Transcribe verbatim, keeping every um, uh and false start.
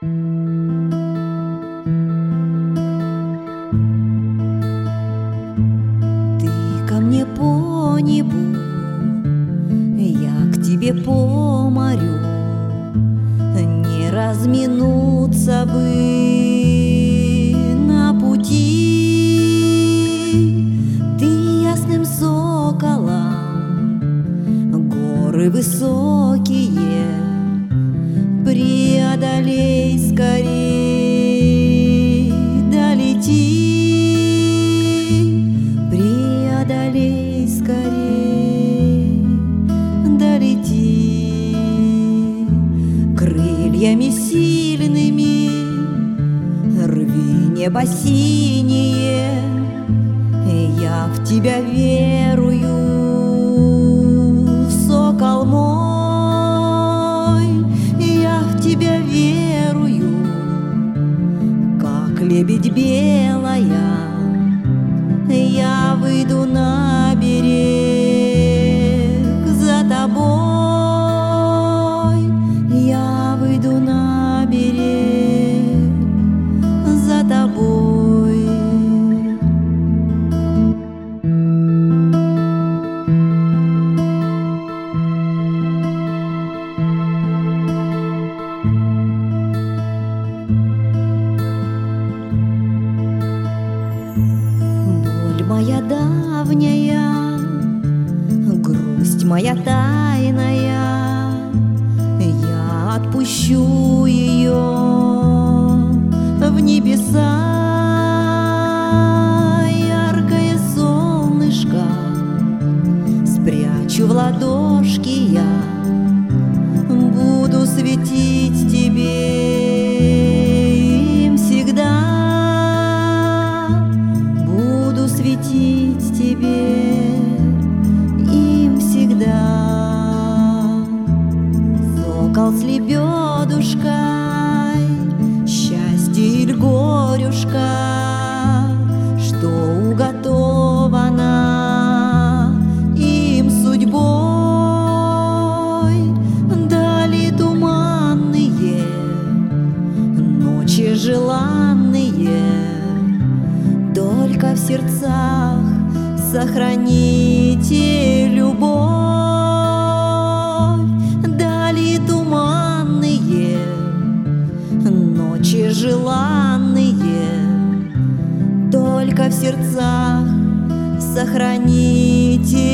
Ты ко мне по небу, я к тебе по морю. Не разминуться бы на пути. Ты ясным соколом горы высокие преодолей скорей, долети, преодолей скорей, долети. Крыльями сильными рви небо синее, я в тебя верую, сокол мой, я в тебя верую, как лебедь белая, я выйду на берег за тобой, я выйду на берег за тобой. Моя давняя, грусть моя тайная, я отпущу ее в небеса. Яркое солнышко спрячу в ладошки я, буду светить тебе им всегда. Светить тебе им всегда. Сокол с лебедушкой, счастье или горюшка, что уготовано им судьбой. Дали туманные, ночи желанные, только в сердцах сохраните любовь. Дали туманные, ночи желанные, только в сердцах сохраните